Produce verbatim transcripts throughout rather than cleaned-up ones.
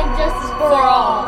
and justice for all.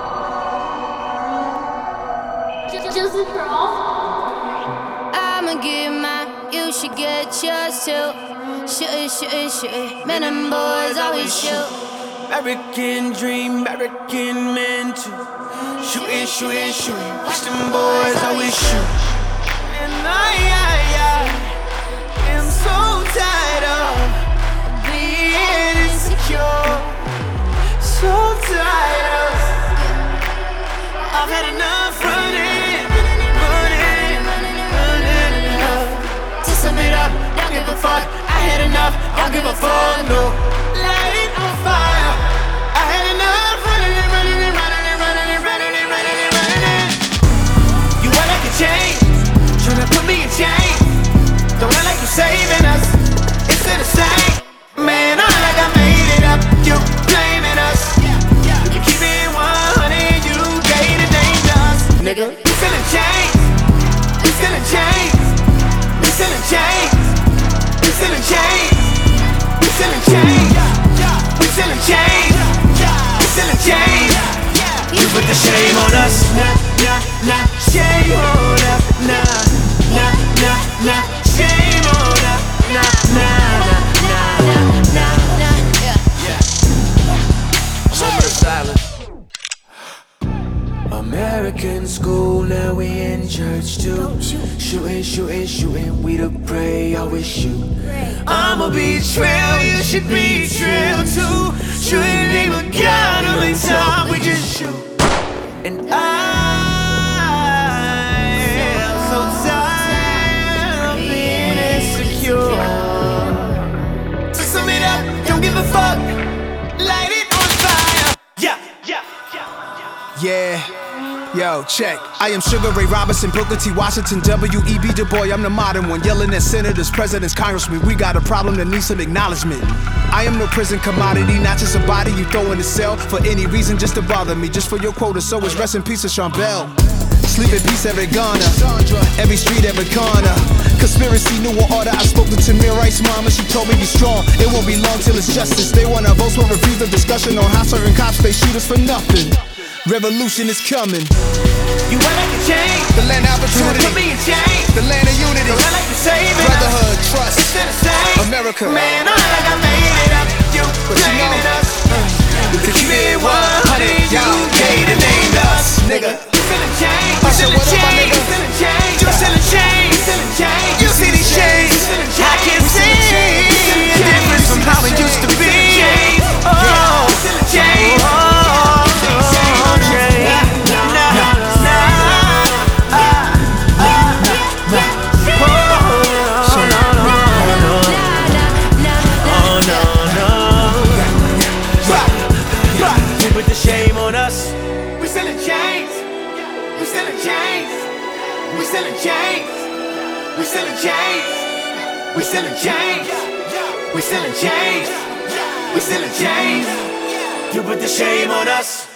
Justice for all. I'ma get mine, you should get yours too. Shoot it, shoot it, shoot it. Men and boys always shoot. American dream, American men too. Shoot it, shoot it, shoot it. Watch them boys always shoot. And I, I, I am so tired of being insecure. So tired of I've had enough running, running, running enough. To sum it up, don't give a fuck. I had enough, don't give a fuck, no. Light it on fire. I had enough running and running and running and running and running and running and running and you act like a chain, tryna put me in chains. Don't act like you saving us, it's still the same. Man, I act like I made it up, you blaming us. You keep it one hundred, you dated us. Nigga, we still in chains, we still in chains, we still in chains, we still in chains, we still in chains, we still in chains, we still in chains. You put the shame on us, nah, nah, nah, shame on us, nah, nah, nah, nah, shame on us, nah, nah, nah, nah, nah, nah, yeah. Moment of silence. American school, now we in church too. Shooting, shooting, shooting, we to pray, always shoot. I'm a betrayal, you should be betrayal too. Shooting name of God, only time we just shoot. And I am so tired of being insecure. To sum it up, don't give a fuck. Light it on fire. Yeah, yeah, yeah, Yeah. Yo, check. I am Sugar Ray Robinson, Booker T. Washington, W E B Du Bois. I'm the modern one, yelling at senators, presidents, congressmen. We got a problem that needs some acknowledgement. I am no prison commodity, not just a body you throw in the cell for any reason, just to bother me, just for your quota. So it's rest in peace of Sean Bell. Sleep in peace, every Ghana, every street, every corner. Conspiracy, new order. I spoke to Tamir Rice's mom and she told me be strong. It won't be long till it's justice. They wanna vote for refuse the discussion on how certain cops they shoot us for nothing. Revolution is coming. You act like a chain, The land of opportunity, put me in chains. the land of unity, Don't act like you saving us, brotherhood, trust, it's still the same. America. Man, I act like I made it up, you But you know, blaming us. You keep it one hundred, you gave the name to us, nigga. You still in chains, you I said, still in what up, my chains, nigga? you still in chains, you still in chains, you still in chains. You see these chains, I can see the difference from how it used to be. Oh, still in chains, oh, chains. Shame on us. We still in chains. We still in chains. We still in chains. We still in chains. We still in chains. We still in chains. We still in chains. You put the shame on us.